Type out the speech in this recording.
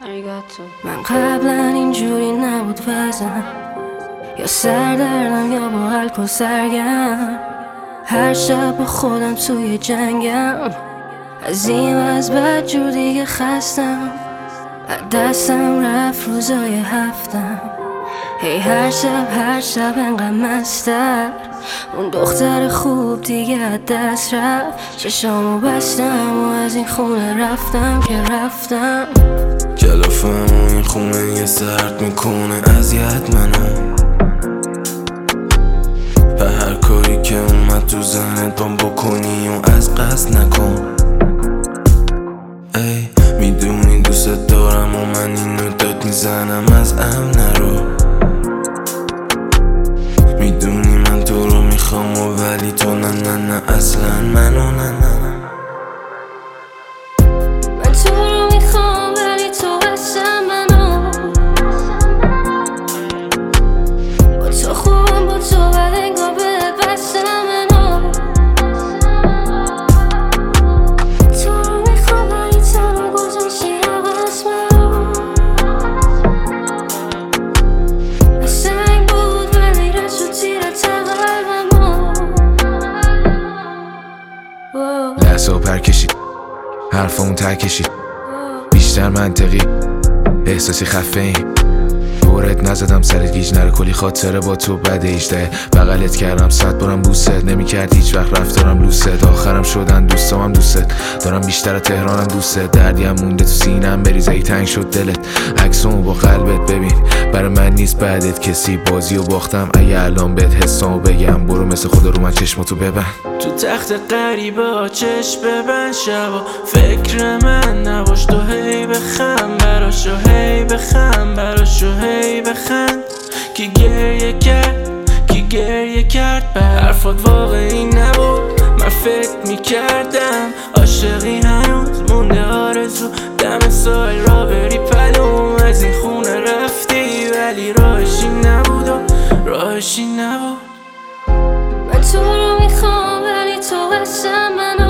من قبلا اینجوری نبود وزن، یا سردردم یا با الکل سرگرم. هر شب با خودم توی جنگم، از این از بد جور دیگه خستم. دستم رفت روزای هفتم، هر شب انقدر مستر. اون دختر خوب دیگه از دست رفت. چشامو بستم و از این خونه رفتم که رفتم. کلافم و این خونه یه سرد میکنه اذیت منو. و هر کاری که اومد تو ذهنت بام بکنی و از قصد نکن. ای میدونی دوست دارم و من اینو داد میزنم از نرو. میدونی من تو رو میخوام و ولی تو نه اصلا منو نه. من تو رو میخوام ولی تو اصلا منو. با تو خوبم با تو بعد انگار بهت بستم منو. تو رو میخوام ولی تنها گذاشتی عوض منو. سنگ بود ولی رد شد تیرت قلبمو. لحظه ها پر کشید، حرفمون ته کشید، بیشتر منطقی احساسی خفه این. دورت نزدم سرت گیج نره، کلی خاطره با تو بعد 18 بغلت کردم 100 بارم بوست نمیکرد هیچ وقت رفتارم لوست. آخرم شدن دوستامم دوست دارم بیشتر از تهرانم دوست. دردیم مونده تو سینم بریزه ای تنگ شد دلت. عکسمو با قلبت ببین، برای من نیست بعدت کسی. بازی و باختم اگه الان بهت حسامو بگم. برو مثل خدا رو من چشماتو ببند. تو تخت غریبه چشم ببند شبا. فکر من نباش تو هی بخم براشو، هی بخم براشو، هی بخند. کی گریه کرد به حرفات واقعی نبود. من فکر میکردم عاشقی هنوز مونده آرزو. دم سایل را بری پلوم، از این خونه رفتی ولی راهشی نبود و راهشی نبود. من تو رو میخوام ولی تو اصلا منو.